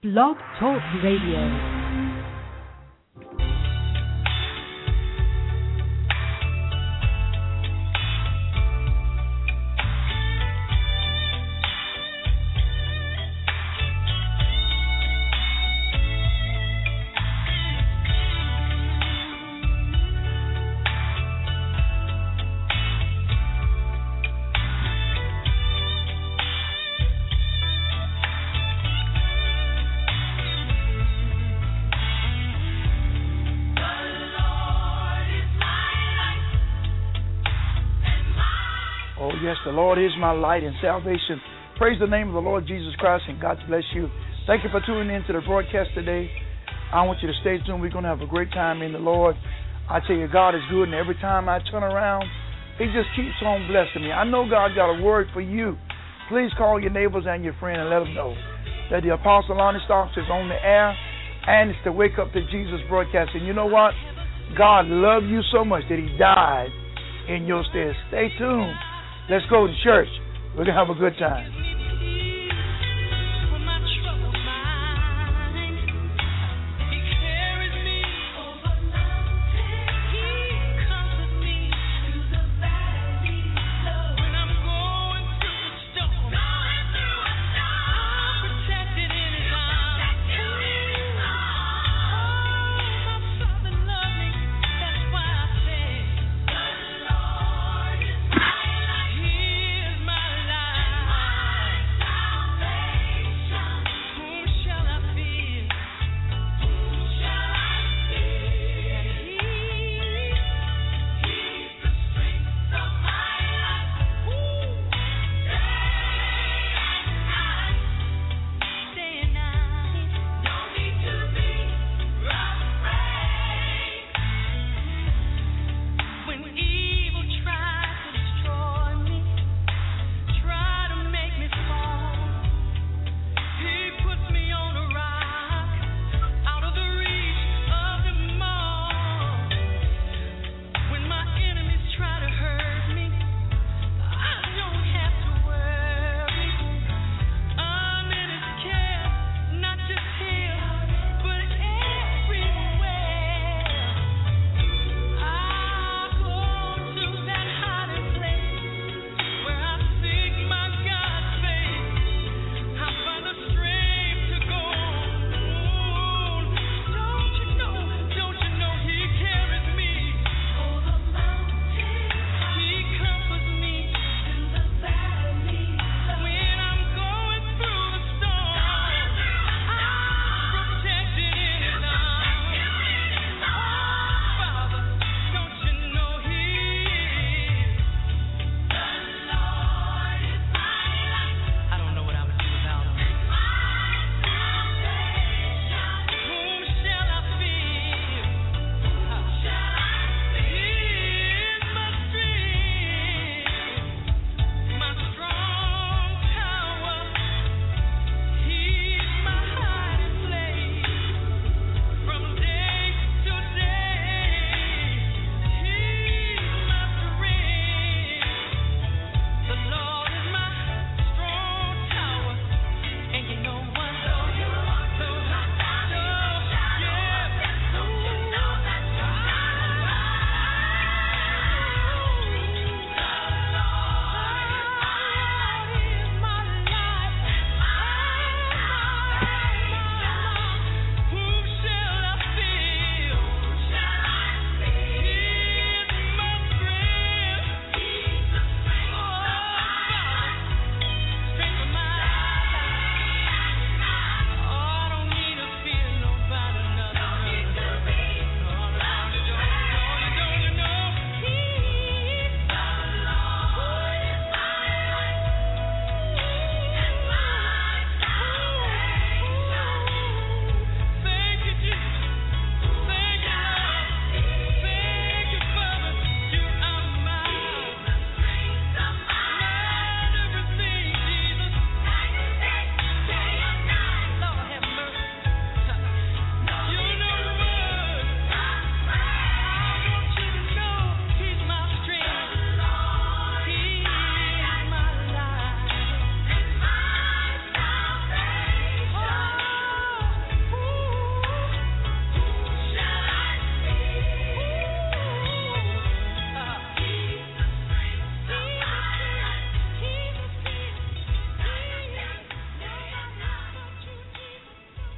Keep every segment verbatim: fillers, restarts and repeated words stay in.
Blog Talk Radio. Yes, the Lord is my light and salvation. Praise the name of the Lord Jesus Christ, and God bless you. Thank you for tuning in to the broadcast today. I want you to stay tuned. We're going to have a great time in the Lord. I tell you, God is good, and every time I turn around, He just keeps on blessing me. I know God got a word for you. Please call your neighbors and your friends and let them know that the Apostle Lonnie Starks is on the air, and it's the Wake Up to Jesus broadcast. And you know what? God loved you so much that He died in your stead. Stay tuned. Let's go to church. We're going to have a good time.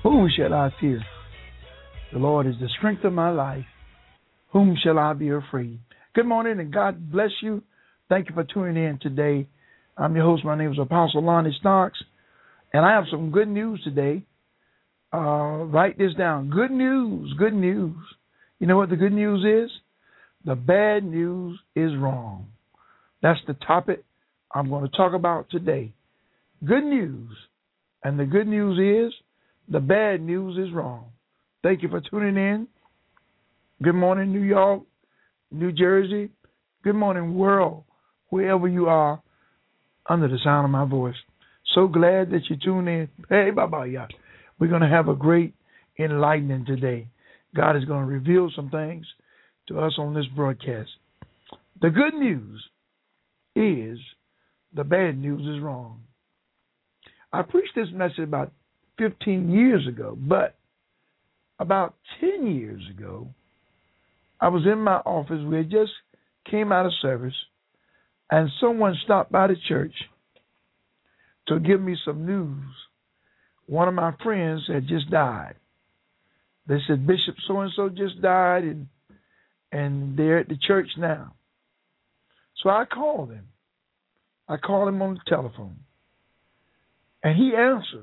Whom shall I fear? The Lord is the strength of my life. Whom shall I be afraid? Good morning and God bless you. Thank you for tuning in today. I'm your host. My name is Apostle Lonnie Starks, and I have some good news today. Uh, write this down. Good news, good news. You know what the good news is? The bad news is wrong. That's the topic I'm going to talk about today. Good news. And the good news is the bad news is wrong. Thank you for tuning in. Good morning, New York, New Jersey. Good morning, world, wherever you are under the sound of my voice. So glad that you tuned in. Hey, bye-bye, y'all. We're going to have a great enlightening today. God is going to reveal some things to us on this broadcast. The good news is the bad news is wrong. I preached this message about fifteen years ago, but about ten years ago, I was in my office. We had just came out of service, and someone stopped by the church to give me some news. One of my friends had just died. They said, Bishop so-and-so just died, and and they're at the church now. So I called him. I called him on the telephone, and he answered.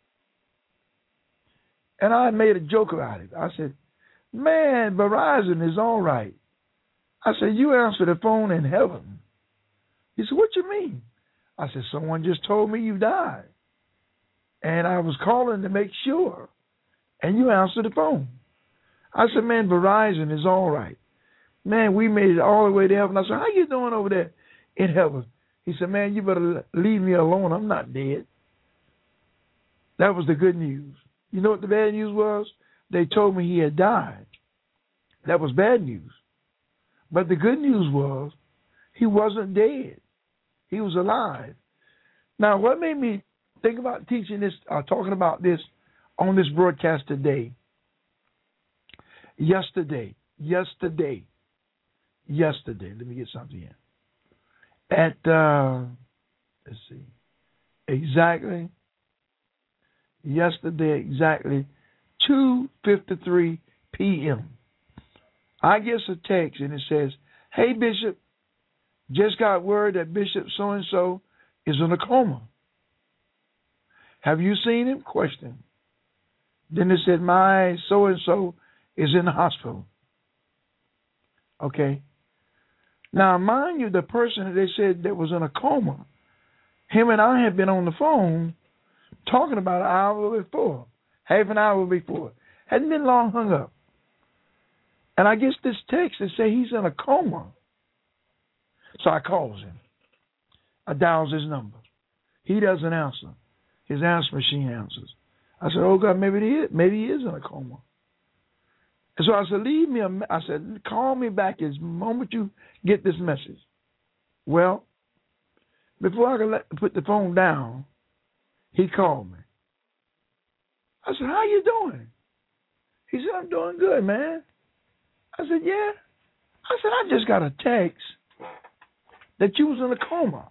And I made a joke about it. I said, man, Verizon is all right. I said, you answer the phone in heaven. He said, what you mean? I said, someone just told me you died. And I was calling to make sure. And you answered the phone. I said, man, Verizon is all right. Man, we made it all the way to heaven. I said, how you doing over there in heaven? He said, man, you better leave me alone. I'm not dead. That was the good news. You know what the bad news was? They told me he had died. That was bad news. But the good news was he wasn't dead. He was alive. Now, what made me think about teaching this, uh, talking about this on this broadcast today? Yesterday, yesterday, yesterday. Let me get something in. At, uh, let's see, exactly, yesterday, exactly, two fifty-three p.m. I get a text and it says, hey, Bishop, just got word that Bishop so-and-so is in a coma. Have you seen him? Question. Then it said, my so-and-so is in the hospital. Okay. Now, mind you, the person that they said that was in a coma, him and I had been on the phone talking about an hour before, half an hour before. Hadn't been long hung up. And I get this text that say he's in a coma. So I calls him. I dials his number. He doesn't answer. His answer machine answers. I said, oh, God, maybe he is, maybe he is in a coma. And so I said, leave me a me-. I said, call me back as moment you get this message. Well, before I could let, put the phone down, he called me. I said, how you doing? He said, I'm doing good, man. I said, yeah. I said, I just got a text that you was in a coma.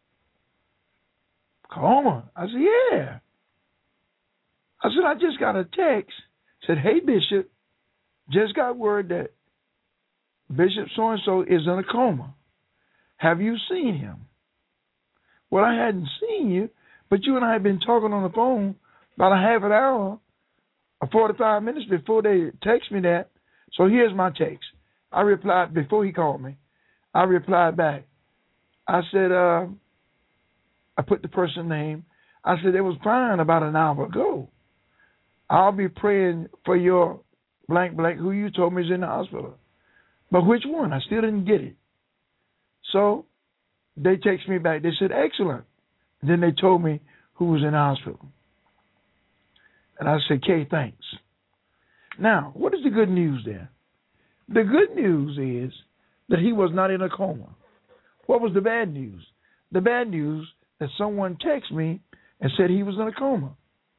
Coma? I said, yeah. I said, I just got a text. Said, hey, Bishop, just got word that Bishop so-and-so is in a coma. Have you seen him? Well, I hadn't seen you, but you and I had been talking on the phone about a half an hour or forty-five minutes before they text me that. So here's my text. I replied before he called me. I replied back. I said, uh, I put the person's name. I said, it was fine about an hour ago. I'll be praying for your blank blank who you told me is in the hospital. But which one? I still didn't get it. So they text me back. They said, excellent. Then they told me who was in the hospital. And I said, okay, thanks. Now, what is the good news there? The good news is that he was not in a coma. What was the bad news? The bad news that someone texted me and said he was in a coma.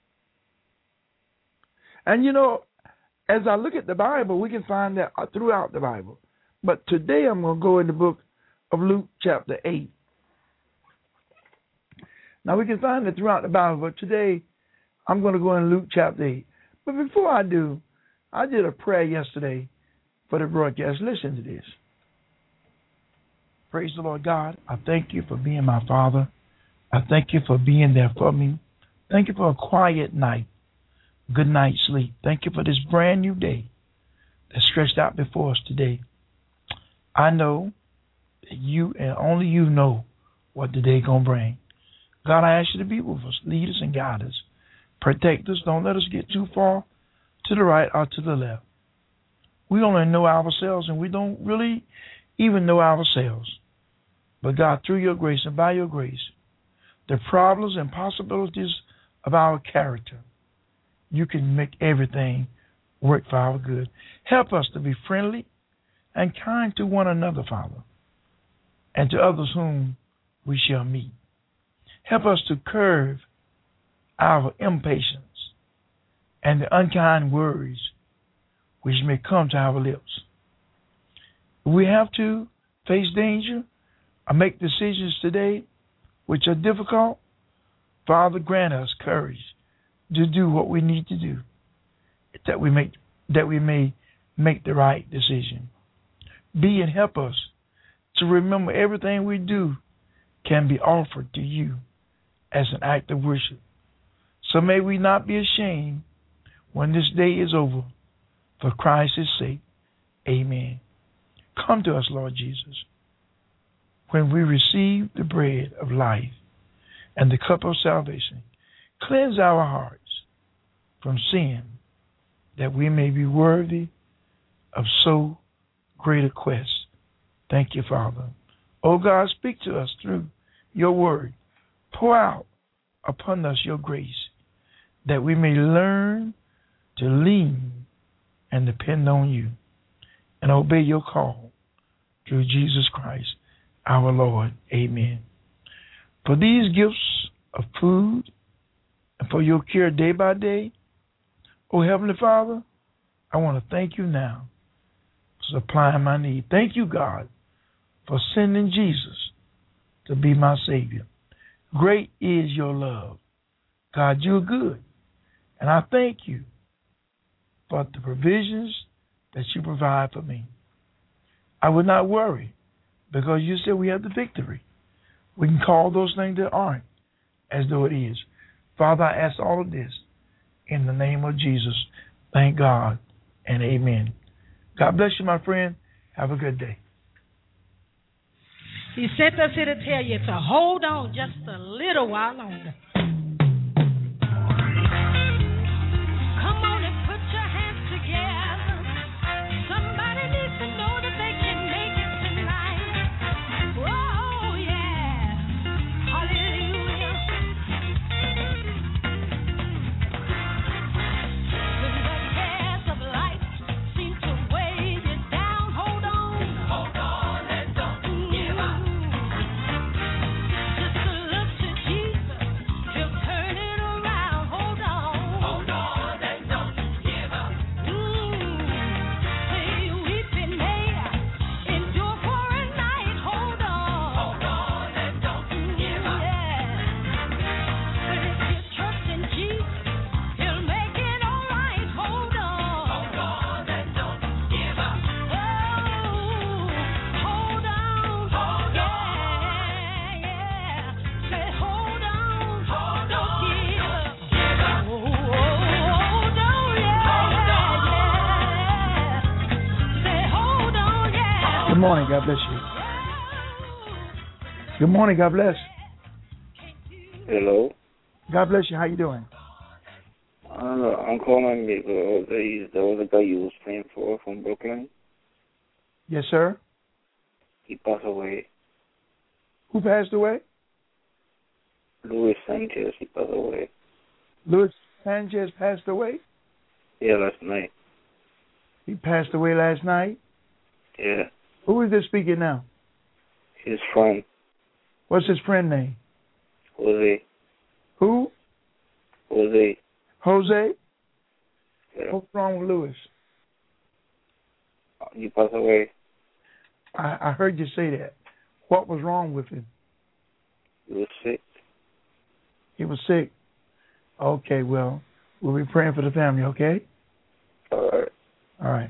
And you know, as I look at the Bible, we can find that throughout the Bible. But today I'm going to go in the book of Luke chapter eight. Now we can find it throughout the Bible, but today I'm going to go in Luke chapter eight. But before I do, I did a prayer yesterday for the broadcast. Listen to this. Praise the Lord God. I thank you for being my Father. I thank you for being there for me. Thank you for a quiet night. Good night's sleep. Thank you for this brand new day that's stretched out before us today. I know that you and only you know what the day going to bring. God, I ask you to be with us, lead us and guide us. Protect us. Don't let us get too far to the right or to the left. We only know ourselves, and we don't really even know ourselves. But God, through your grace and by your grace, the problems and possibilities of our character, you can make everything work for our good. Help us to be friendly and kind to one another, Father, and to others whom we shall meet. Help us to curb our impatience and the unkind words which may come to our lips. We have to face danger or make decisions today which are difficult. Father, grant us courage to do what we need to do, that we make that we may make the right decision. Be and help us to remember everything we do can be offered to you as an act of worship. So may we not be ashamed when this day is over, for Christ's sake. Amen. Come to us, Lord Jesus, when we receive the bread of life and the cup of salvation. Cleanse our hearts from sin, that we may be worthy of so great a quest. Thank you, Father. Oh God, speak to us through your word. Pour out upon us your grace, that we may learn to lean and depend on you and obey your call through Jesus Christ, our Lord. Amen. For these gifts of food and for your care day by day, oh Heavenly Father, I want to thank you now for supplying my need. Thank you, God, for sending Jesus to be my Savior. Great is your love. God, you're good. And I thank you for the provisions that you provide for me. I would not worry, because you said we have the victory. We can call those things that aren't as though it is. Father, I ask all of this in the name of Jesus. Thank God and amen. God bless you, my friend. Have a good day. He sent us here to tell you to hold on just a little while longer. Come on and put your hands together. Somebody needs to know that they can make it tonight. Oh, yeah. Hallelujah. When the cares of life seem to weigh you down, hold on. Hold on and don't give up. Just to look to Jesus, he'll turn it around. Hold on. Hold on and don't give up. Mm. Say weeping may endure for a night. Hold on. Hold on and don't give up. Yeah. But if you trust in Jesus, he'll make it all right. Hold on. Hold on and don't give up. Oh, hold on. Hold on. Yeah, yeah. Say hold on. Hold don't on. Give up. Give up. Oh, hold on. Yeah, yeah. Say hold on. Yeah. Good morning. God bless you. Good morning. God bless. Hello. God bless you. How you doing? Uh, I'm calling because he's the other guy you was praying for from Brooklyn. Yes, sir. He passed away. Who passed away? Luis Sanchez, he passed away. Luis Sanchez passed away. Yeah, last night. He passed away last night. Yeah. Who is this speaking now? His friend, What's his friend name? Jose. Who? Jose. Jose? Yeah. What's wrong with Luis? He passed away. I, I heard you say that. What was wrong with him? He was sick. He was sick. Okay, well, We'll be praying for the family, okay? All right. All right.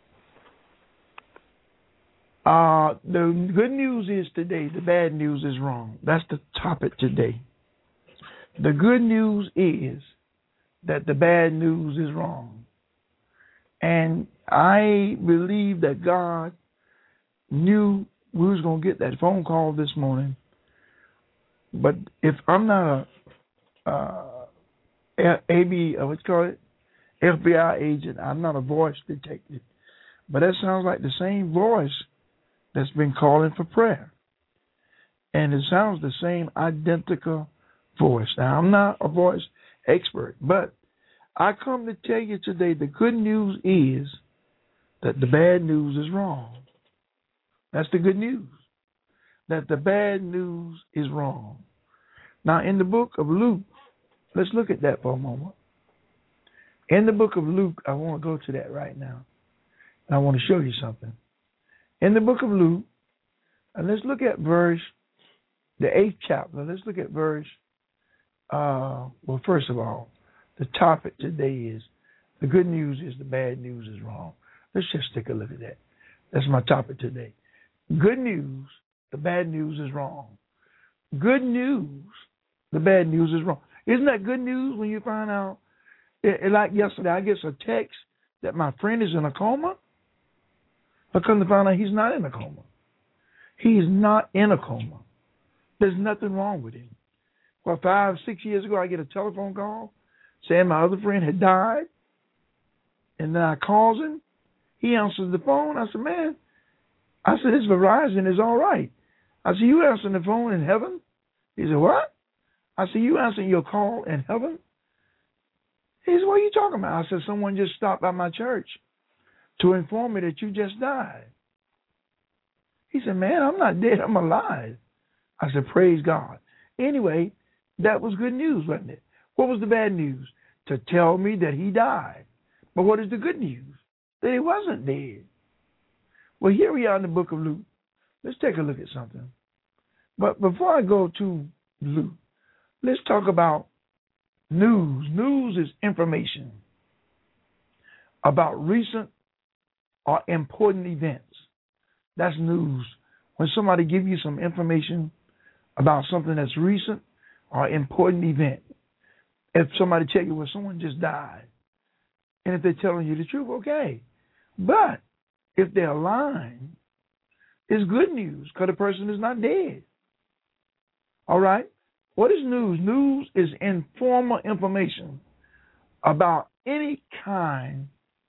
Uh, the good news is today, the bad news is wrong. That's the topic today. The good news is that the bad news is wrong. And I believe that God knew we was going to get that phone call this morning. But if I'm not a, uh, A B, uh, what's it called? F B I agent, I'm not a voice detective. But that sounds like the same voice that's been calling for prayer. And it sounds the same identical voice. Now, I'm not a voice expert, but I come to tell you today the good news is that the bad news is wrong. That's the good news, that the bad news is wrong. Now, in the book of Luke, let's look at that for a moment. In the book of Luke, I want to go to that right now. And I want to show you something. In the book of Luke, and let's look at verse, the eighth chapter. Let's look at verse, uh, well, first of all, the topic today is the good news is the bad news is wrong. Let's just take a look at that. That's my topic today. Good news, the bad news is wrong. Good news, the bad news is wrong. Isn't that good news when you find out, it, it, like yesterday, I get a text that my friend is in a coma? I come to find out he's not in a coma. He's not in a coma. There's nothing wrong with him. Well, five, six years ago, I get a telephone call saying my other friend had died. And then I calls him. He answers the phone. I said, man, I said, this Verizon is all right. I said, you answering the phone in heaven? He said, what? I said, you answering your call in heaven? He said, what are you talking about? I said, someone just stopped by my church to inform me that you just died. He said, man, I'm not dead. I'm alive. I said, praise God. Anyway, that was good news, wasn't it? What was the bad news? To tell me that he died. But what is the good news? That he wasn't dead. Well, here we are in the book of Luke. Let's take a look at something. But before I go to Luke, let's talk about news. News is information about recent or important events. That's news. When somebody gives you some information about something that's recent or important event. If somebody tell you, well, someone just died, and if they're telling you the truth, okay. But if they're lying, it's good news because the person is not dead. All right? What is news? News is informal information about any kind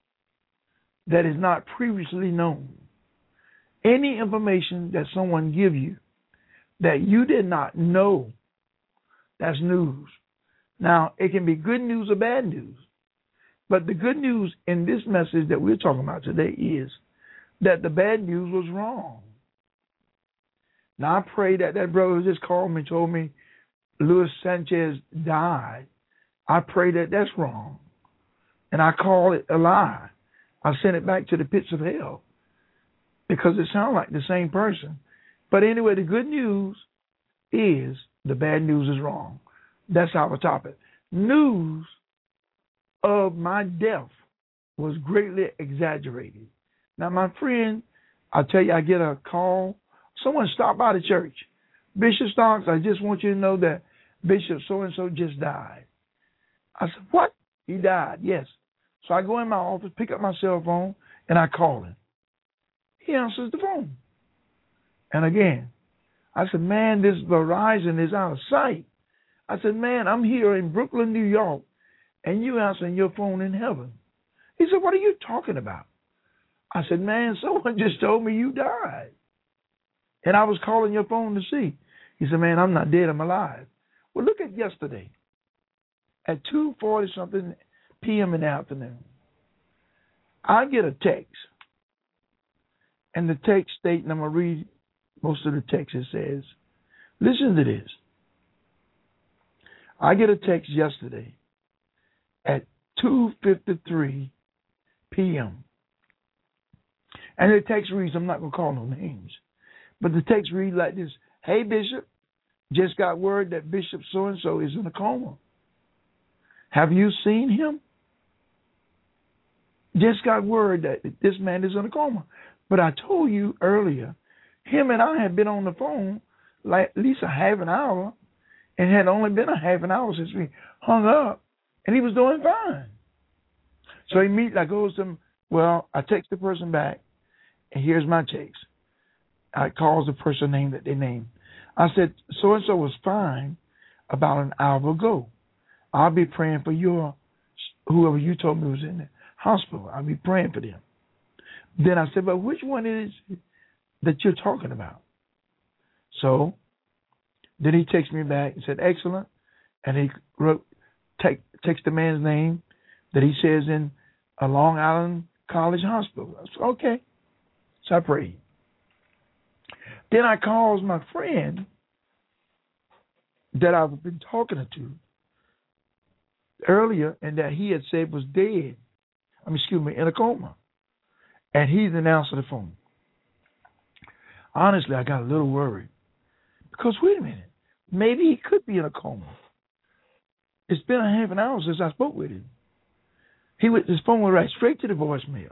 that is not previously known. Any information that someone gives you that you did not know, that's news. Now, it can be good news or bad news. But the good news in this message that we're talking about today is that the bad news was wrong. Now, I pray that that brother just called me and told me Luis Sanchez died. I pray that that's wrong. And I call it a lie. I send it back to the pits of hell because it sounds like the same person. But anyway, the good news is the bad news is wrong. That's our topic. News of my death was greatly exaggerated. Now, my friend, I tell you, I get a call. Someone stopped by the church. Bishop Starks, I just want you to know that Bishop so-and-so just died. I said, what? He died, yes. So I go in my office, pick up my cell phone, and I call him. He answers the phone. And again, I said, man, this Verizon is out of sight. I said, man, I'm here in Brooklyn, New York, and you answering your phone in heaven. He said, what are you talking about? I said, man, someone just told me you died. And I was calling your phone to see. He said, man, I'm not dead, I'm alive. Well, look at yesterday. At two forty something p.m. in the afternoon, I get a text. And the text states, and I'm going to read most of the text. It says, listen to this. I get a text yesterday at two fifty-three p.m. And the text reads, I'm not going to call no names, but the text reads like this. Hey, Bishop, just got word that Bishop so-and-so is in a coma. Have you seen him? Just got word that this man is in a coma. But I told you earlier, him and I had been on the phone like at least a half an hour, and had only been a half an hour since we hung up, and he was doing fine. So he meet, I goes to him, well, I text the person back, and here's my text. I calls the person name that they named. I said, so-and-so was fine about an hour ago. I'll be praying for your, whoever you told me was in the hospital. I'll be praying for them. Then I said, but which one is it that you're talking about? So then he texted me back and said, excellent. And he wrote, take, text the man's name that he says in a Long Island College Hospital. I said, okay. So I prayed. Then I called my friend that I've been talking to earlier and that he had said was dead. I mean, excuse me, in a coma. And he didn't answer the phone. Honestly, I got a little worried. Because, wait a minute, maybe he could be in a coma. It's been a half an hour since I spoke with him. He went, his phone went right straight to the voicemail.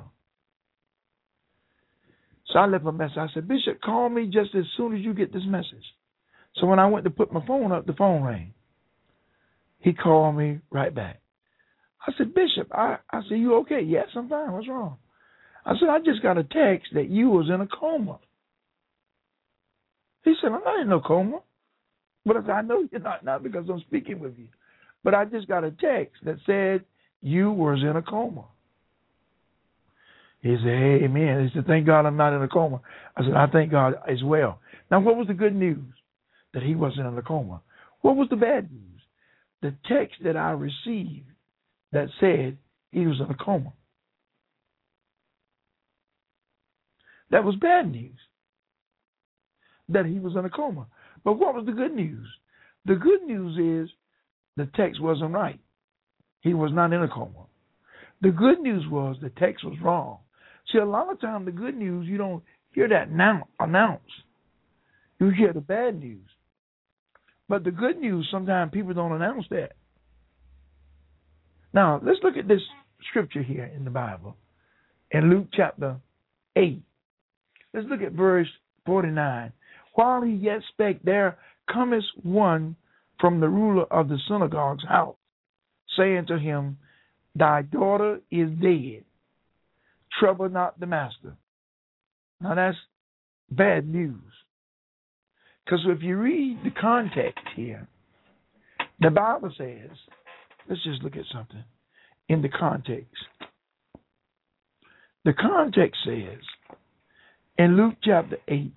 So I left him a message. I said, Bishop, call me just as soon as you get this message. So when I went to put my phone up, the phone rang. He called me right back. I said, Bishop, I, I said, you okay? Yes, I'm fine. What's wrong? I said, I just got a text that you was in a coma. He said, I'm not in no coma. But I said, I know you're not now because I'm speaking with you. But I just got a text that said you was in a coma. He said, amen. He said, thank God I'm not in a coma. I said, I thank God as well. Now, what was the good news? That he wasn't in a coma. What was the bad news? The text that I received that said he was in a coma. That was bad news. That he was in a coma. But what was the good news? The good news is the text wasn't right. He was not in a coma. The good news was the text was wrong. See, a lot of times the good news, you don't hear that now announced. You hear the bad news. But the good news, sometimes people don't announce that. Now, let's look at this scripture here in the Bible. In Luke chapter eight. Let's look at verse forty-nine. While he yet spake, there cometh one from the ruler of the synagogue's house, saying to him, thy daughter is dead. Trouble not the master. Now that's bad news. Because if you read the context here, the Bible says, let's just look at something in the context. The context says, in Luke chapter eight,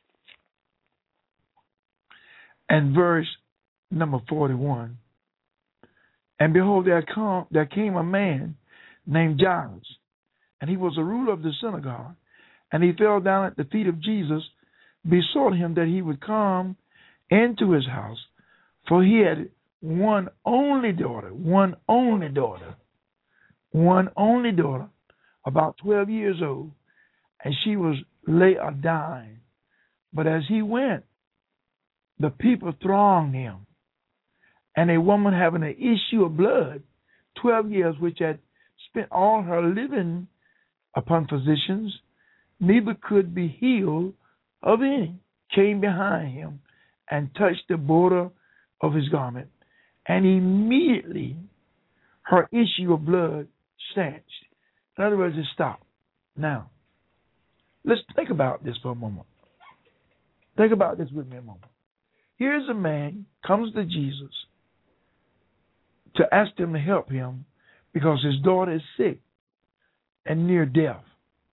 and verse number forty-one, and behold, there, come, there came a man named Jairus, and he was a ruler of the synagogue, and he fell down at the feet of Jesus, besought him that he would come into his house, for he had one only daughter, one only daughter, one only daughter, about twelve years old, and she was lay a dying. But as he went, the people thronged him, and a woman having an issue of blood, twelve years, which had spent all her living upon physicians, neither could be healed of any, came behind him and touched the border of his garment, and immediately her issue of blood stanched. In other words, it stopped. Now, let's think about this for a moment. Think about this with me a moment. Here's a man comes to Jesus to ask him to help him because his daughter is sick and near death.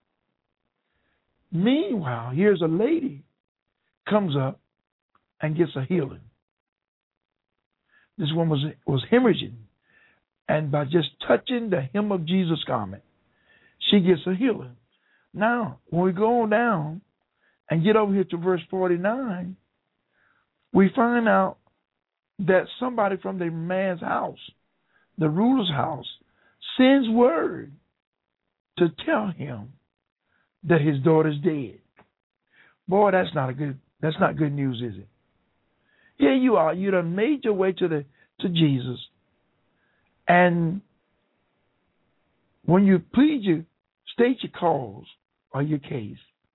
Meanwhile, here's a lady comes up and gets a healing. This one was, was hemorrhaging, and by just touching the hem of Jesus' garment, she gets a healing. Now, when we go on down and get over here to verse forty-nine, we find out that somebody from the man's house, the ruler's house, sends word to tell him that his daughter's dead. Boy, that's not a good that's not good news, is it? Here you are, you done made your way to the to Jesus, And when you plead, you state your cause or your case.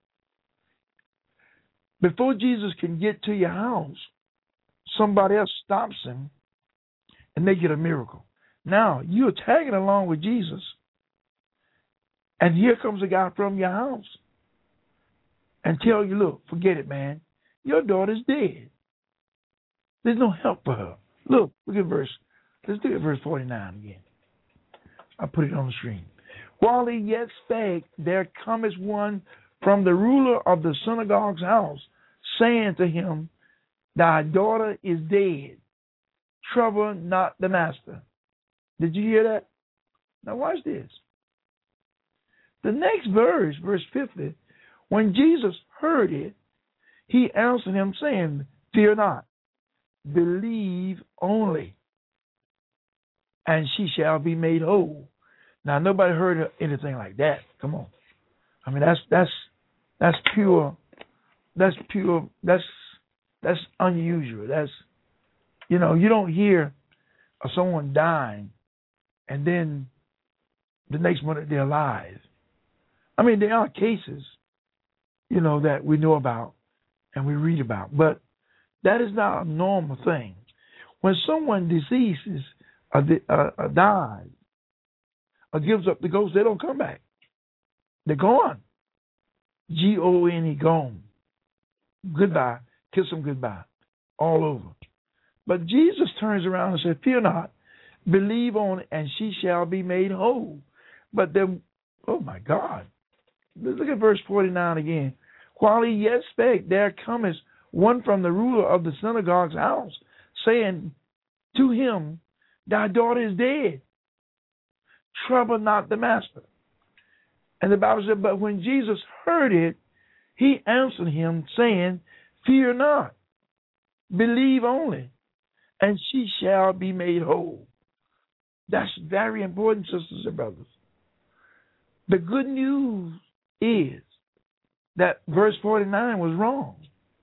Before Jesus can get to your house, somebody else stops him and they get a miracle. Now, you're tagging along with Jesus, and here comes a guy from your house and tell you, look, forget it, man. Your daughter's dead. There's no help for her. Look, look at verse. Let's look at verse forty-nine again. I put it on the screen. While he yet spake, there cometh one from the ruler of the synagogue's house, saying to him, thy daughter is dead. Trouble not the master. Did you hear that? Now watch this. The next verse, verse fifty, when Jesus heard it, he answered him, saying, fear not, believe only, and she shall be made whole. Now nobody heard anything like that. Come on. I mean that's that's that's pure that's pure that's that's unusual. That's you know, you don't hear of someone dying and then the next minute they're alive. I mean, there are cases, you know, that we know about and we read about, but that is not a normal thing. When someone deceases or, or, or dies or gives up the ghost, they don't come back. They're gone. G O N E, gone. Goodbye. Kiss them goodbye. All over. But Jesus turns around and says, fear not, believe on it, and she shall be made whole. But then, oh my God. Look at verse forty-nine again. While he yet spake, there cometh one from the ruler of the synagogue's house, saying to him, thy daughter is dead. Trouble not the master. And the Bible said, but when Jesus heard it, he answered him, saying, fear not, believe only, and she shall be made whole. That's very important, sisters and brothers. The good news is that verse forty-nine was wrong.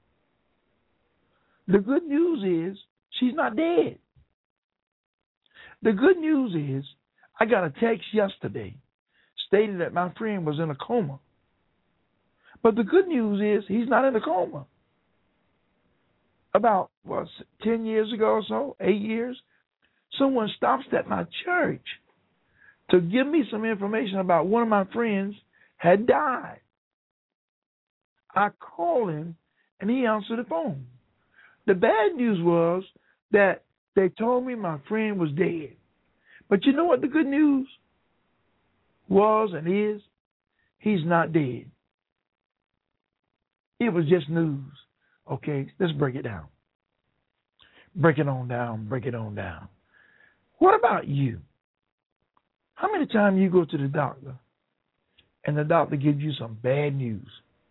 The good news is she's not dead. The good news is I got a text yesterday stating that my friend was in a coma. But the good news is he's not in a coma. About, what, ten years ago or so, eight years, someone stops at my church to give me some information about one of my friends had died. I called him, and he answered the phone. The bad news was that they told me my friend was dead. But you know what the good news was and is? He's not dead. It was just news. Okay, let's break it down. Break it on down, break it on down. What about you? How many times you go to the doctor and the doctor gives you some bad news?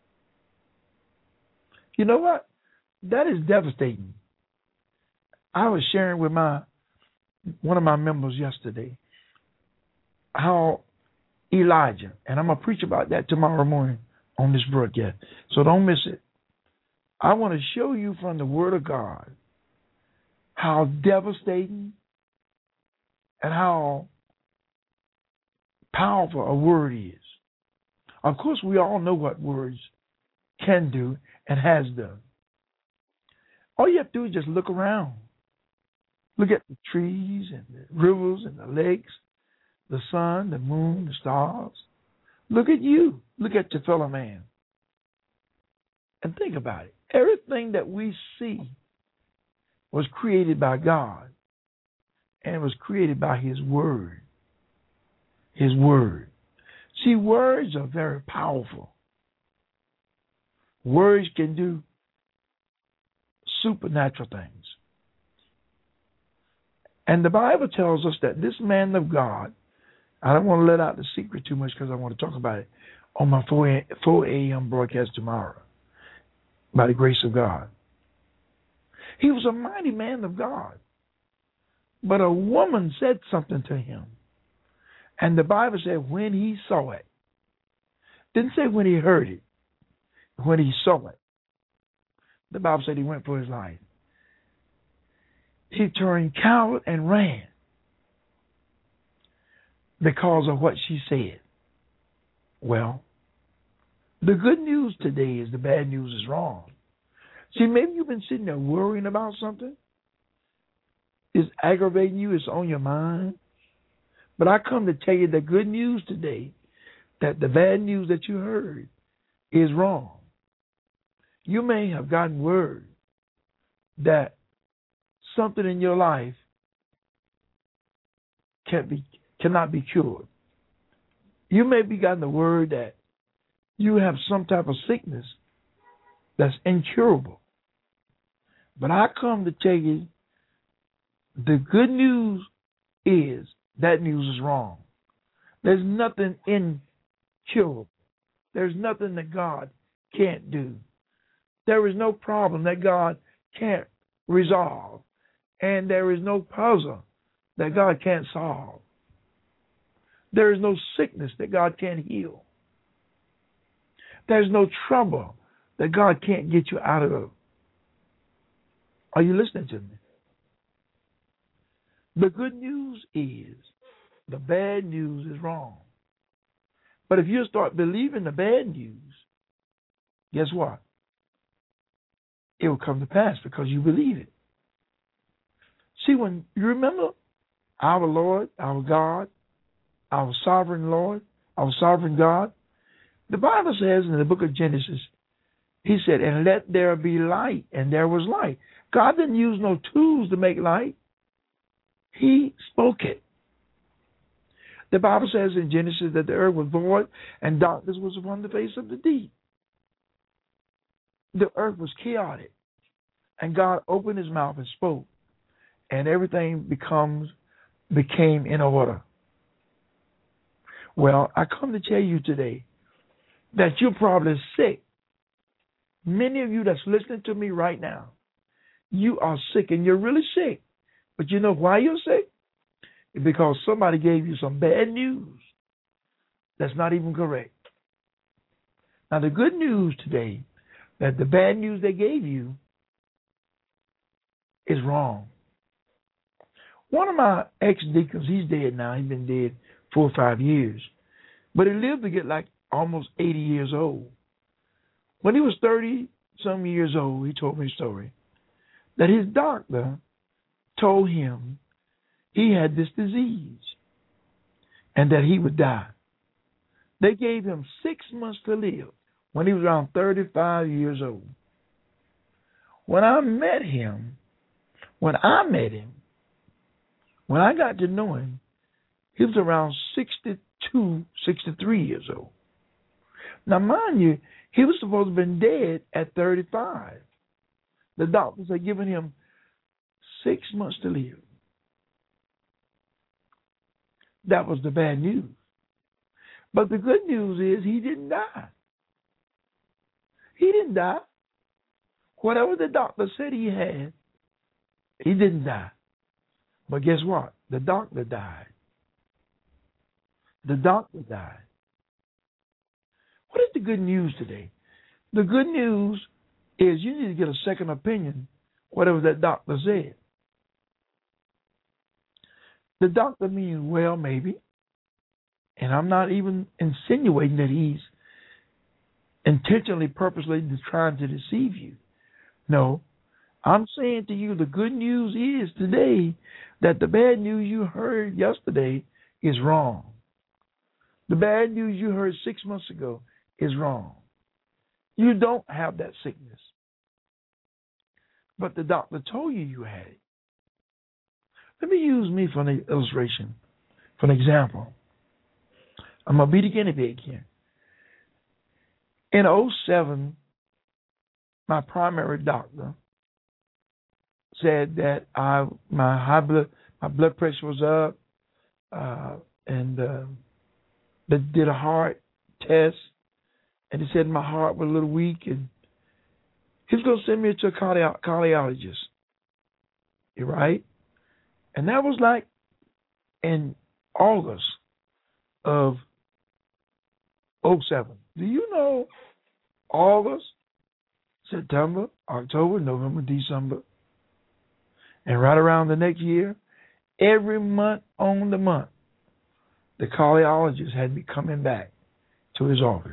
You know what? That is devastating. I was sharing with my one of my members yesterday how Elijah, and I'm going to preach about that tomorrow morning on this broadcast, so don't miss it. I want to show you from the Word of God how devastating and how powerful a word is. Of course, we all know what words can do and has done. All you have to do is just look around. Look at the trees and the rivers and the lakes, the sun, the moon, the stars. Look at you. Look at your fellow man. And think about it. Everything that we see was created by God, and it was created by His Word. His Word. See, words are very powerful. Words can do supernatural things. And the Bible tells us that this man of God, I don't want to let out the secret too much because I want to talk about it on my four a.m. broadcast tomorrow, by the grace of God. He was a mighty man of God. But a woman said something to him. And the Bible said when he saw it. Didn't say when he heard it. When he saw it. The Bible said he went for his life. He turned coward and ran. because of what she said. Well, the good news today is the bad news is wrong. See, maybe you've been sitting there worrying about something. It's aggravating you. It's on your mind. But I come to tell you the good news today, that the bad news that you heard is wrong. You may have gotten word that something in your life can't be, cannot be cured. You may be gotten the word that you have some type of sickness that's incurable. But I come to tell you the good news is that news is wrong. There's nothing incurable. There's nothing that God can't do. There is no problem that God can't resolve. And there is no puzzle that God can't solve. There is no sickness that God can't heal. There's no trouble that God can't get you out of. Are you listening to me? The good news is the bad news is wrong. But if you start believing the bad news, guess what? It will come to pass because you believe it. See, when you remember our Lord, our God, our sovereign Lord, our sovereign God, the Bible says in the book of Genesis, he said, and let there be light, and there was light. God didn't use no tools to make light. He spoke it. The Bible says in Genesis that the earth was void and darkness was upon the face of the deep. The earth was chaotic, and God opened his mouth and spoke, and everything becomes became in order. Well, I come to tell you today that you're probably sick. Many of you that's listening to me right now, you are sick, and you're really sick. But you know why you're sick? It's because somebody gave you some bad news that's not even correct. Now, the good news today, that the bad news they gave you is wrong. One of my ex-deacons, he's dead now. He's been dead four or five years. But he lived to get like almost eighty years old. When he was thirty-some years old, he told me a story that his doctor told him he had this disease and that he would die. They gave him six months to live when he was around thirty-five years old. When I met him, when I met him, when I got to know him, he was around sixty-two, sixty-three years old. Now, mind you, he was supposed to have been dead at thirty-five. The doctors had given him six months to live. That was the bad news. But the good news is he didn't die. He didn't die. Whatever the doctor said he had, he didn't die. But guess what? The doctor died. The doctor died. What is the good news today? The good news is you need to get a second opinion, whatever that doctor said. The doctor means well, maybe. And I'm not even insinuating that he's intentionally, purposely trying to deceive you. No, I'm saying to you the good news is today that the bad news you heard yesterday is wrong. The bad news you heard six months ago is wrong. You don't have that sickness. But the doctor told you you had it. Let me use me for an illustration, for an example. I'm going to be the guinea pig here. In oh seven, my primary doctor said that I my high blood my blood pressure was up, uh, and uh, they did a heart test, and he said my heart was a little weak, and he was going to send me to a cardio- cardiologist. You right? And that was like in August of oh seven. Do you know August, September, October, November, December, and right around the next year, every month on the month, the cardiologist had me coming back to his office.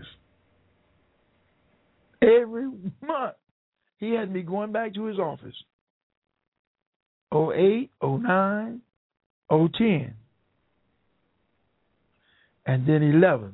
Every month, he had me going back to his office. oh eight, oh nine, oh ten, and then eleven.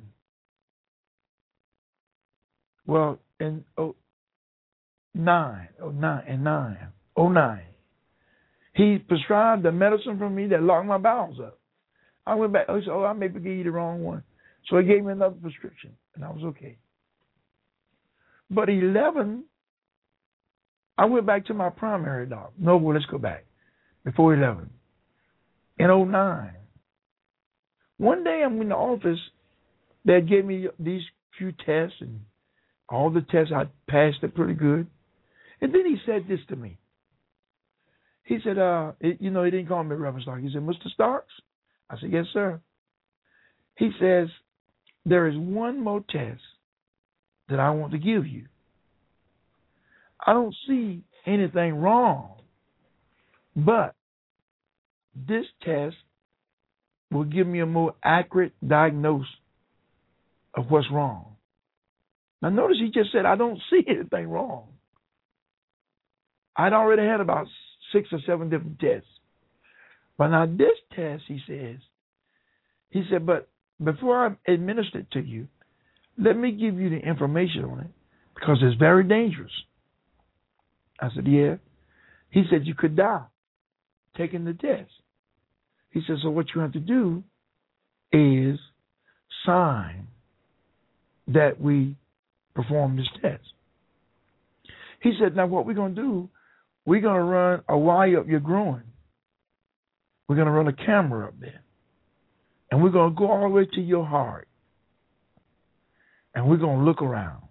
Well, in oh nine, oh nine, and nine, oh nine, he prescribed the medicine for me that locked my bowels up. I went back. He said, "Oh, I may give you the wrong one," so he gave me another prescription, and I was okay. But eleven, I went back to my primary doctor. No, well, let's go back. Before eleven. In oh nine. One day I'm in the office. They gave me these few tests, and all the tests, I passed it pretty good. And then he said this to me. He said, uh, it, you know, he didn't call me Reverend Starks. He said, "Mister Starks?" I said, "Yes, sir." He says, "There is one more test that I want to give you. I don't see anything wrong, but this test will give me a more accurate diagnosis of what's wrong." Now notice he just said, "I don't see anything wrong." I'd already had about six or seven different tests. But now this test, he says, he said, "But before I administer it to you, let me give you the information on it because it's very dangerous." I said, "Yeah." He said, "You could die taking the test." He said, "So what you have to do is sign that we perform this test." He said, "Now what we're going to do, we're going to run a wire up your groin. We're going to run a camera up there. And we're going to go all the way to your heart. And we're going to look around."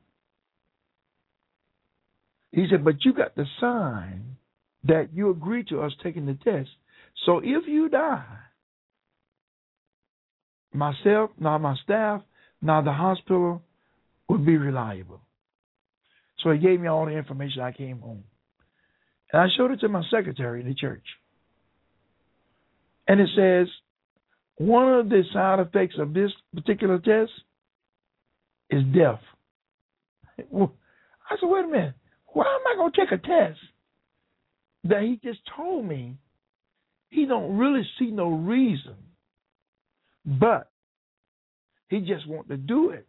He said, "But you got to sign that you agree to us taking the test. So if you die, myself, nor my staff, nor the hospital would be reliable." So he gave me all the information. I came home. And I showed it to my secretary in the church. And it says, one of the side effects of this particular test is death. I said, "Wait a minute. Why am I going to take a test that he just told me he don't really see no reason, but he just want to do it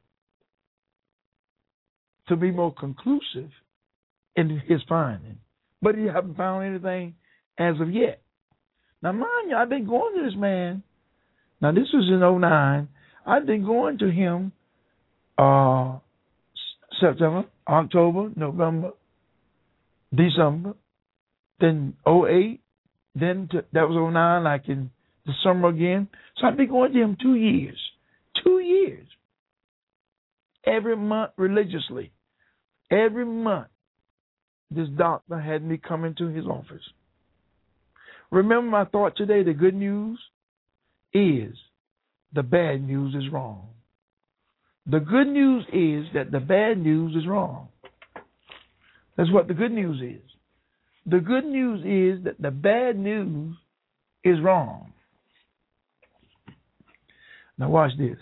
to be more conclusive in his finding. But he haven't found anything as of yet." Now, mind you, I've been going to this man. Now, this was in oh nine. I've been going to him uh, September, October, November, December, then oh eight, then to, that was oh nine, like in the summer again. So I've been going to him two years. Two years. Every month religiously. Every month, this doctor had me come into his office. Remember my thought today, the good news is the bad news is wrong. The good news is that the bad news is wrong. That's what the good news is. The good news is that the bad news is wrong. Now watch this.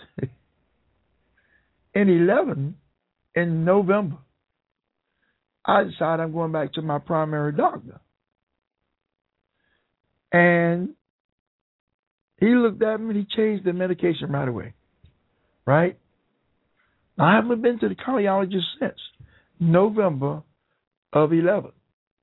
In eleven, in November, I decided I'm going back to my primary doctor. And he looked at me and he changed the medication right away. Right? Now, I haven't been to the cardiologist since November of eleven.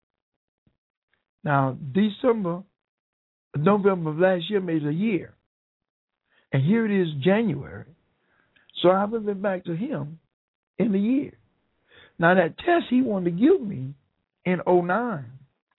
Now, December, November of last year made a year. And here it is January. So I haven't been back to him in a year. Now, that test he wanted to give me in oh nine,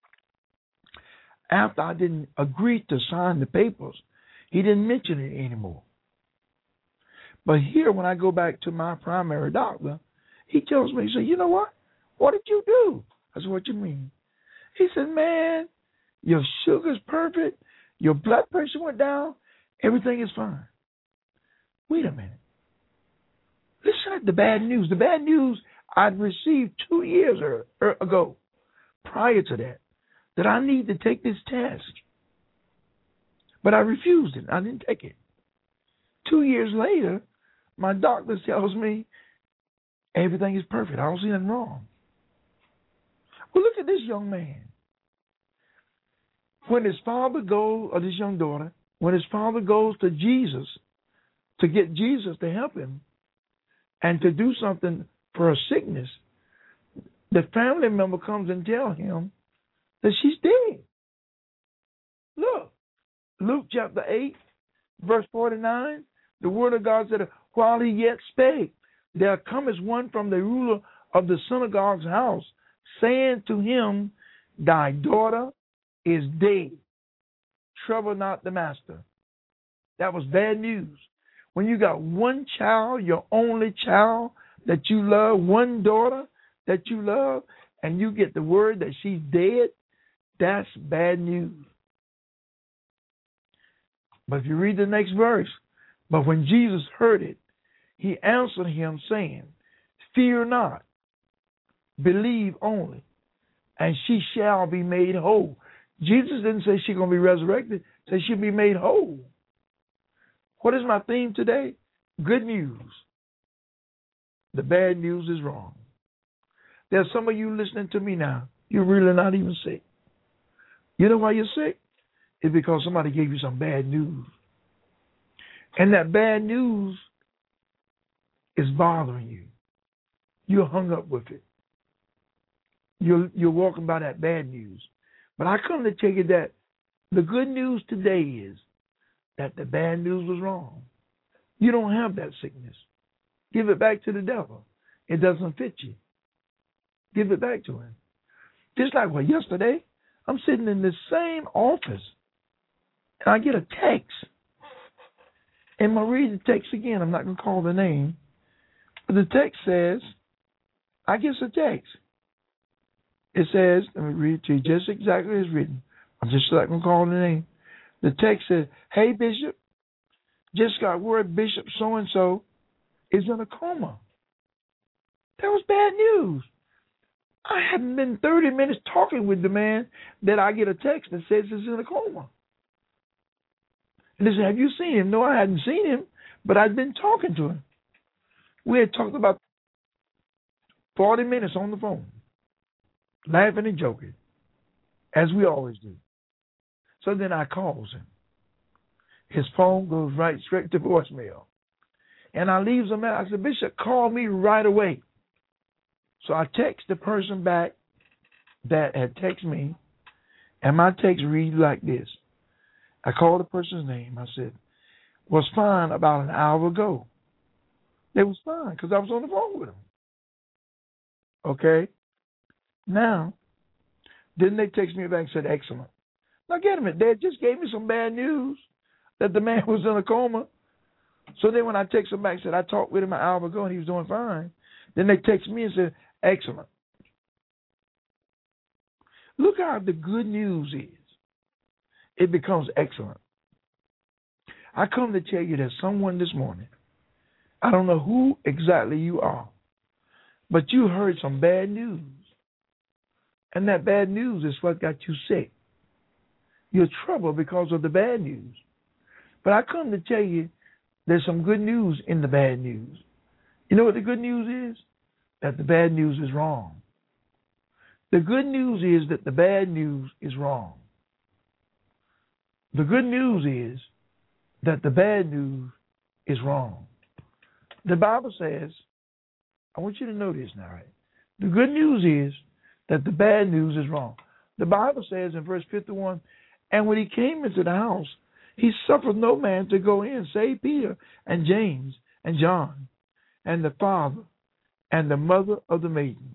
after I didn't agree to sign the papers, he didn't mention it anymore. But here, when I go back to my primary doctor, he tells me, he said, "You know what? What did you do?" I said, "What you mean?" He said, "Man, your sugar's perfect. Your blood pressure went down. Everything is fine." Wait a minute. Listen at the bad news. The bad news I'd received two years or, or ago, prior to that, that I need to take this test. But I refused it. I didn't take it. Two years later, my doctor tells me everything is perfect. I don't see nothing wrong. Well, look at this young man. When his father goes, or this young daughter, when his father goes to Jesus to get Jesus to help him and to do something for her sickness, the family member comes and tells him that she's dead. Look, Luke chapter eight, verse forty-nine, the word of God said, while he yet spake, there cometh one from the ruler of the synagogue's house, saying to him, thy daughter is dead. Trouble not the master. That was bad news. When you got one child, your only child that you love, one daughter that you love, and you get the word that she's dead, that's bad news. But if you read the next verse, but when Jesus heard it, he answered him, saying, fear not, believe only, and she shall be made whole. Jesus didn't say she's going to be resurrected. He said she'll be made whole. What is my theme today? Good news. The bad news is wrong. There's some of you listening to me now. You're really not even sick. You know why you're sick? It's because somebody gave you some bad news. And that bad news is bothering you. You're hung up with it. You're, you're walking by that bad news. But I come to tell you that the good news today is that the bad news was wrong. You don't have that sickness. Give it back to the devil. It doesn't fit you. Give it back to him. Just like well, yesterday, I'm sitting in this same office, and I get a text. And I read the text again. I'm not going to call the name. But the text says, I get a text. It says, let me read it to you just exactly as written. I'm just not going to call the name. The text says, hey, Bishop, just got word Bishop so-and-so is in a coma. That was bad news. I haven't been thirty minutes talking with the man that I get a text that says he's in a coma. And they said, have you seen him? No, I hadn't seen him, but I'd been talking to him. We had talked about forty minutes on the phone, laughing and joking, as we always do. So then I calls him. His phone goes right straight to voicemail. And I leaves him out. I said, Bishop, call me right away. So I text the person back that had texted me, and my text reads like this. I called the person's name. I said, was fine about an hour ago. They was fine because I was on the phone with them. Okay? Now, then they text me back and said, excellent. Now, get a minute. They just gave me some bad news that the man was in a coma. So then when I text them back and said, I talked with him an hour ago and he was doing fine, then they text me and said, excellent. Look how the good news is. It becomes excellent. I come to tell you that someone this morning, I don't know who exactly you are, but you heard some bad news. And that bad news is what got you sick. You're troubled because of the bad news. But I come to tell you there's some good news in the bad news. You know what the good news is? That the bad news is wrong. The good news is that the bad news is wrong. The good news is that the bad news is wrong. The Bible says, I want you to know this now, right? The good news is that the bad news is wrong. The Bible says in verse fifty-one, and when he came into the house, he suffered no man to go in, save Peter and James and John and the father and the mother of the maiden.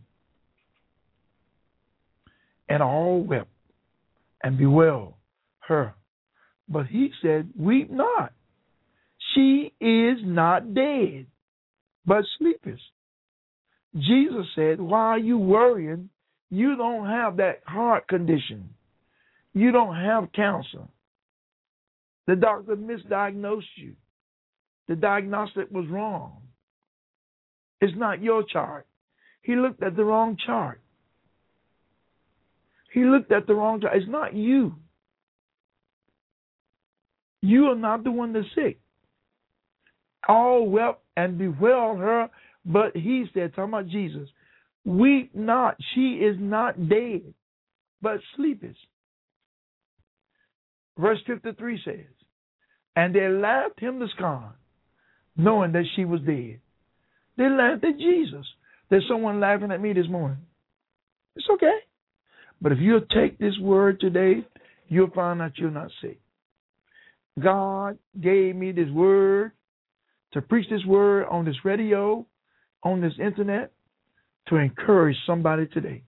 And all wept and bewailed her. But he said, weep not. She is not dead, but sleepeth. Jesus said, why are you worrying? You don't have that heart condition. You don't have cancer. The doctor misdiagnosed you. The diagnostic was wrong. It's not your chart. He looked at the wrong chart. He looked at the wrong chart. It's not you. You are not the one that's sick. all wept and bewailed her, but he said, talking about Jesus, weep not, she is not dead, but sleepeth. Verse fifty-three says, and they laughed him to scorn, knowing that she was dead. They laughed at Jesus. There's someone laughing at me this morning. It's okay. But if you'll take this word today, you'll find out you're not sick. God gave me this word to preach this word on this radio, on this internet, to encourage somebody today.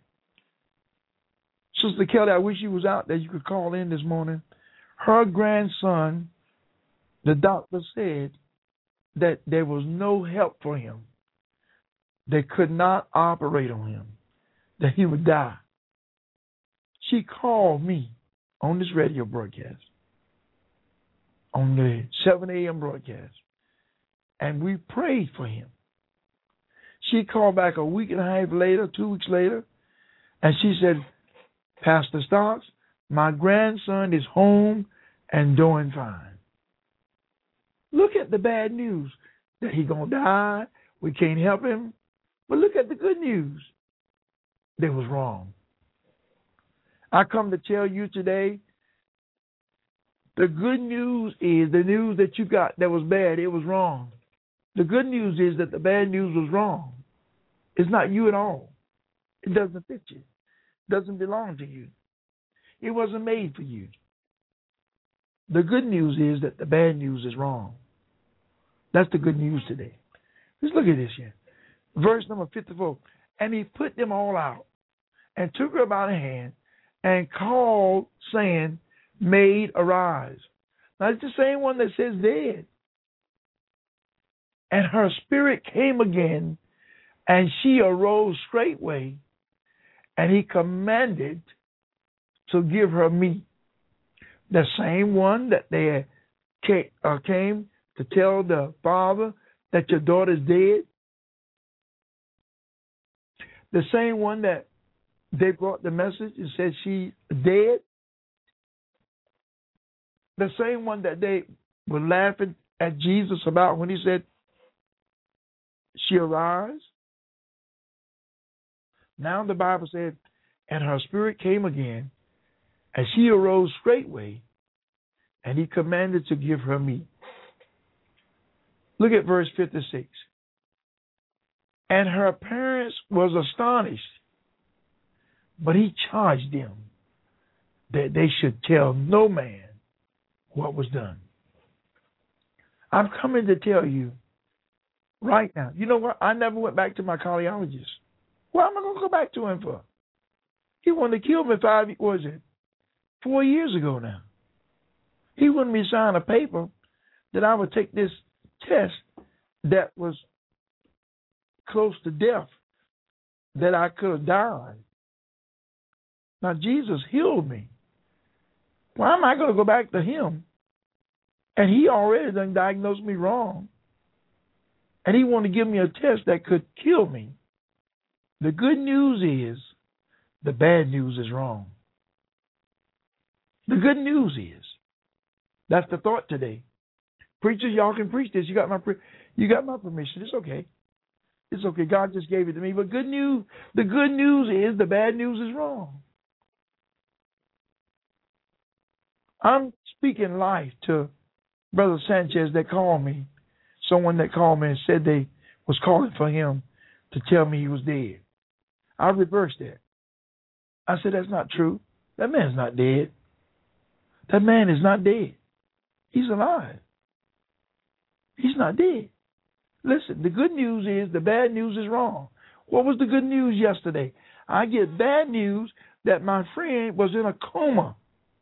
Sister Kelly, I wish you was out there. You could call in this morning. Her grandson, the doctor said that there was no help for him. They could not operate on him, that he would die. She called me on this radio broadcast, on the seven a.m. broadcast, and we prayed for him. She called back a week and a half later, two weeks later, and she said, Pastor Stocks, my grandson is home and doing fine. Look at the bad news, that he's going to die, we can't help him. But look at the good news. They was wrong. I come to tell you today, the good news is the news that you got that was bad, it was wrong. The good news is that the bad news was wrong. It's not you at all. It doesn't fit you. It doesn't belong to you. It wasn't made for you. The good news is that the bad news is wrong. That's the good news today. Let's look at this here. Verse number fifty-four. And he put them all out and took her by the hand and called, saying, Maid, arise. Now, it's the same one that says dead. And her spirit came again, and she arose straightway, and he commanded to give her meat. The same one that they came to tell the father that your daughter's dead. The same one that they brought the message and said she's dead. The same one that they were laughing at Jesus about when he said, she arose. Now the Bible said, and her spirit came again, and she arose straightway, and he commanded to give her meat. Look at verse fifty-six. And her parents was astonished, but he charged them that they should tell no man what was done. I'm coming to tell you right now. You know what? I never went back to my cardiologist. What am I going to go back to him for? He wanted to kill me five, what was it, four years ago now. He wanted me to sign a paper that I would take this test that was close to death, that I could have died. Now, Jesus healed me. Why am I going to go back to him? And he already done diagnosed me wrong. And he wanted to give me a test that could kill me. The good news is the bad news is wrong. The good news is, that's the thought today. Preachers, y'all can preach this. You got my pre- you got my permission. It's okay. It's okay. God just gave it to me. But good news, the good news is the bad news is wrong. I'm speaking life to Brother Sanchez that called me. Someone that called me and said they was calling for him to tell me he was dead. I reversed that. I said, that's not true. That man's not dead. That man is not dead. He's alive. He's not dead. Listen, the good news is the bad news is wrong. What was the good news yesterday? I get bad news that my friend was in a coma.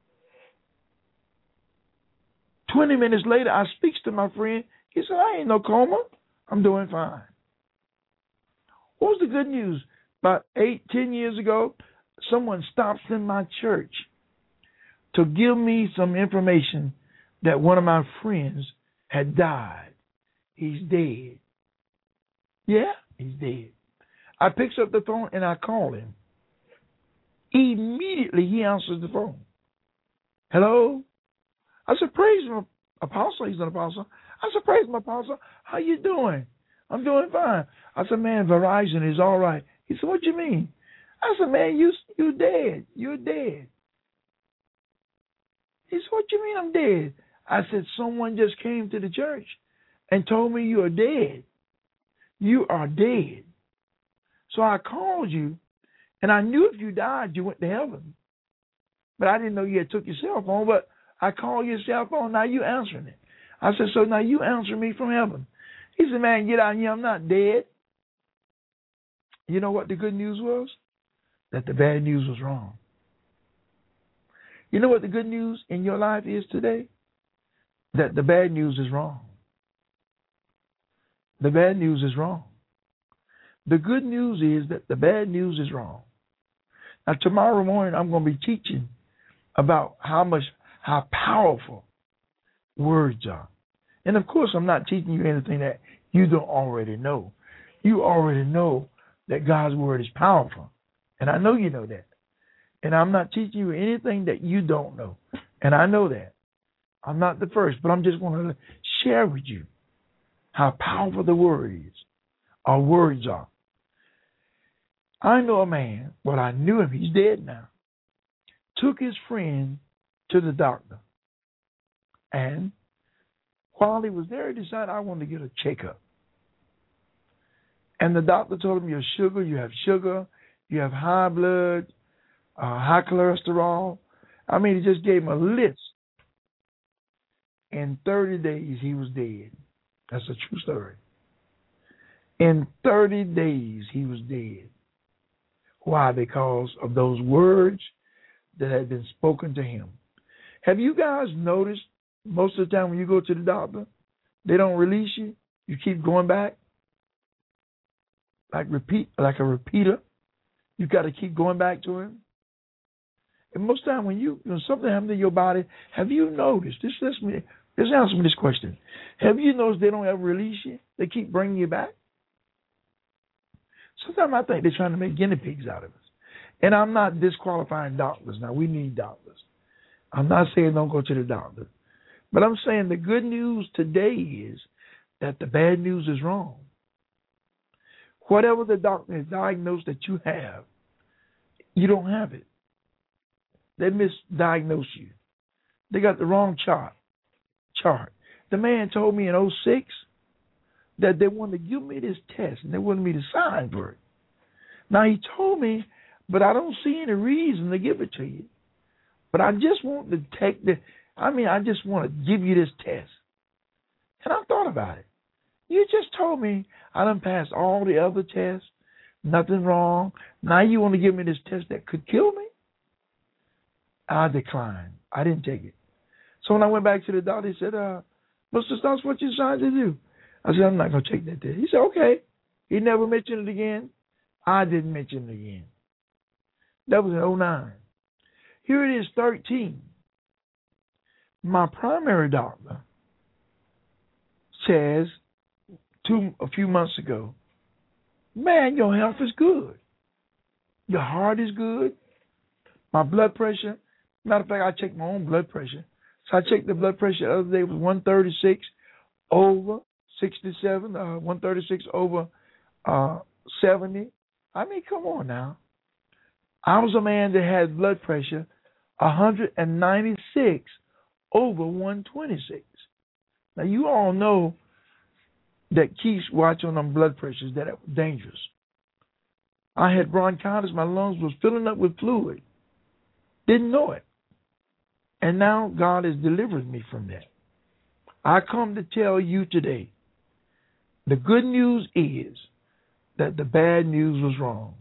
Twenty minutes later, I speaks to my friend. He said, I ain't no coma. I'm doing fine. What was the good news? About eight, ten years ago, someone stops in my church to give me some information that one of my friends had died. He's dead. Yeah, he's dead. I picks up the phone and I call him. Immediately he answers the phone. Hello? I said, praise him, apostle. He's an apostle. I said, praise my apostle. How you doing? I'm doing fine. I said, man, Verizon is all right. He said, what you mean? I said, man, you you dead. You're dead. He said, what you mean I'm dead? I said, someone just came to the church and told me you are dead. You are dead. So I called you, and I knew if you died, you went to heaven. But I didn't know you had took your cell phone, but I called your cell phone. Now you answering it. I said, so now you answer me from heaven. He said, man, get out of here. I'm not dead. You know what the good news was? That the bad news was wrong. You know what the good news in your life is today? That the bad news is wrong. The bad news is wrong. The good news is that the bad news is wrong. Now, tomorrow morning, I'm going to be teaching about how much, how powerful words are. And, of course, I'm not teaching you anything that you don't already know. You already know that God's word is powerful. And I know you know that. And I'm not teaching you anything that you don't know. And I know that. I'm not the first, but I'm just going to share with you how powerful the word is, our words are. I know a man, well, I knew him, he's dead now, took his friend to the doctor. And while he was there, he decided, I want to get a checkup. And the doctor told him, your sugar, you have sugar, you have high blood, uh, high cholesterol. I mean, he just gave him a list. In thirty days, he was dead. That's a true story. In thirty days, he was dead. Why? Because of those words that had been spoken to him. Have you guys noticed most of the time when you go to the doctor, they don't release you? You keep going back? Like repeat, like a repeater. You got to keep going back to him. And most of the time when you when something happens to your body, have you noticed? This lets me just answer me this question. Have you noticed they don't ever release you? They keep bringing you back. Sometimes I think they're trying to make guinea pigs out of us. And I'm not disqualifying doctors. Now, we need doctors. I'm not saying don't go to the doctor. But I'm saying the good news today is that the bad news is wrong. Whatever the doctor has diagnosed that you have, you don't have it. They misdiagnosed you. They got the wrong chart. Chart. The man told me in oh six that they wanted to give me this test and they wanted me to sign for it. Now he told me, but I don't see any reason to give it to you. But I just want to take the, I mean, I just want to give you this test. And I thought about it. You just told me I done passed all the other tests, nothing wrong. Now you want to give me this test that could kill me? I declined. I didn't take it. So when I went back to the doctor, he said, uh, Mister Stotts, what you signed to do? I said, I'm not going to take that test. He said, okay. He never mentioned it again. I didn't mention it again. That was in oh nine. Here it is, thirteen. My primary doctor says two, a few months ago, man, your health is good. Your heart is good. My blood pressure, matter of fact, I checked my own blood pressure. So I checked the blood pressure the other day. It was one thirty-six over sixty-seven, uh, one thirty-six over uh, seventy. I mean, come on now. I was a man that had blood pressure one ninety-six over one twenty-six. Now, you all know that keeps watching on blood pressures that are dangerous. I had bronchitis. My lungs was filling up with fluid. Didn't know it. And now God has delivered me from that. I come to tell you today, the good news is that the bad news was wrong.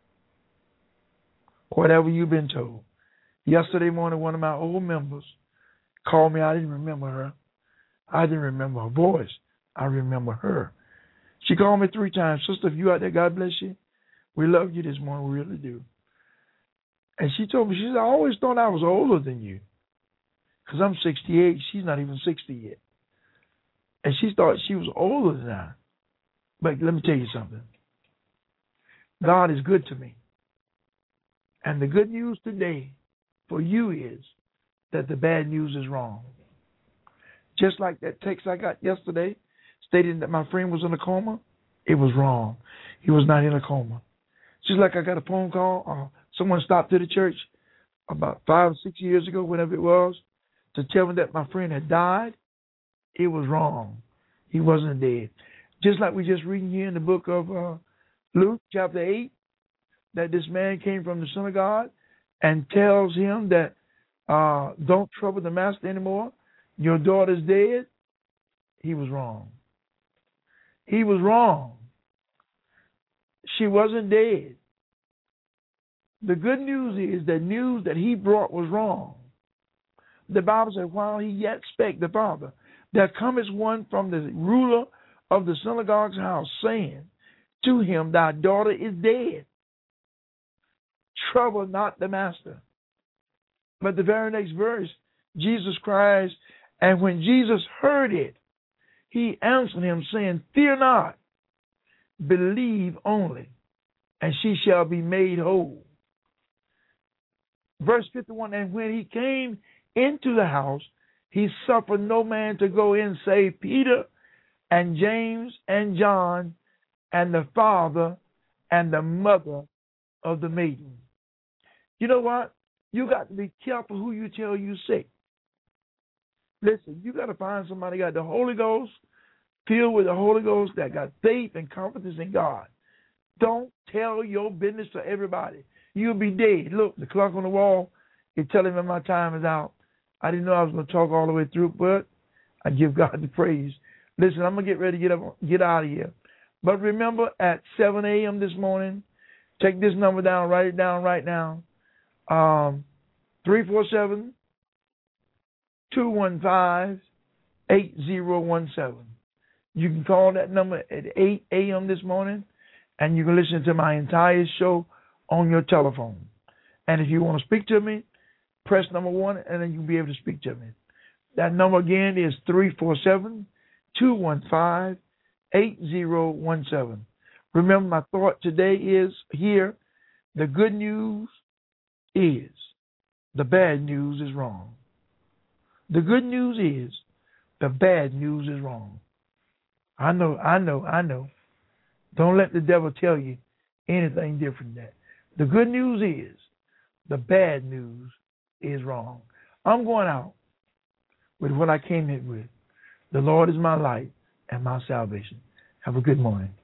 Whatever you've been told. Yesterday morning, one of my old members called me. I didn't remember her. I didn't remember her voice. I remember her. She called me three times. Sister, if you out there, God bless you. We love you this morning. We really do. And she told me, she said, I always thought I was older than you. Because I'm sixty-eight. She's not even sixty yet. And she thought she was older than I. But let me tell you something. God is good to me. And the good news today for you is that the bad news is wrong. Just like that text I got yesterday stating that my friend was in a coma, it was wrong. He was not in a coma. Just like I got a phone call, uh, someone stopped to the church about five or six years ago, whenever it was, to tell me that my friend had died. It was wrong. He wasn't dead. Just like we just reading here in the book of uh, Luke, chapter eight, that this man came from the synagogue and tells him that uh, don't trouble the master anymore. Your daughter's dead. He was wrong. He was wrong. She wasn't dead. The good news is the news that he brought was wrong. The Bible said, while he yet spake, the Father, there cometh one from the ruler of the synagogue's house, saying to him, thy daughter is dead. Trouble not the master. But the very next verse, Jesus cries, and when Jesus heard it, he answered him, saying, fear not, believe only, and she shall be made whole. Verse fifty-one, and when he came into the house, he suffered no man to go in save Peter and James and John and the father and the mother of the maiden. You know what? You got to be careful who you tell you sick. Listen, you got to find somebody that got the Holy Ghost, filled with the Holy Ghost, that got faith and confidence in God. Don't tell your business to everybody. You'll be dead. Look, the clock on the wall is telling me my time is out. I didn't know I was going to talk all the way through, but I give God the praise. Listen, I'm going to get ready to get up, get out of here. But remember, at seven a.m. this morning, take this number down, write it down right now, um, three four seven, two one five, eight zero one seven. You can call that number at eight a.m. this morning, and you can listen to my entire show on your telephone. And if you want to speak to me, press number one, and then you'll be able to speak to me. That number again is three four seven, two one five, eight zero one seven. Remember, my thought today is here, the good news is, the bad news is wrong. The good news is, the bad news is wrong. I know, I know, I know. Don't let the devil tell you anything different than that. The good news is, the bad news is wrong. I'm going out with what I came in with. The Lord is my light and my salvation. Have a good morning.